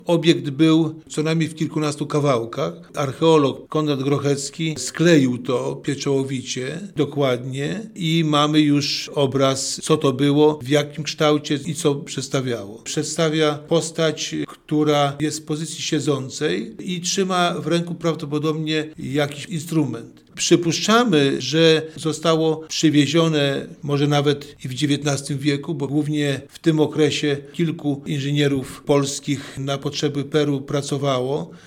Obiekt był co najmniej w kilkunastu kawałkach. Archeolog Konrad Grochecki skleił to pieczołowicie, dokładnie i mamy już obraz, co to było, w jakim kształcie i co przedstawiało. Przedstawia postać, która jest w pozycji siedzącej i trzyma w ręku prawdopodobnie jakiś instrument. Przypuszczamy, że zostało przywiezione może nawet i w XIX wieku, bo głównie w tym okresie kilku inżynierów polskich na potrzeby Peru pracowało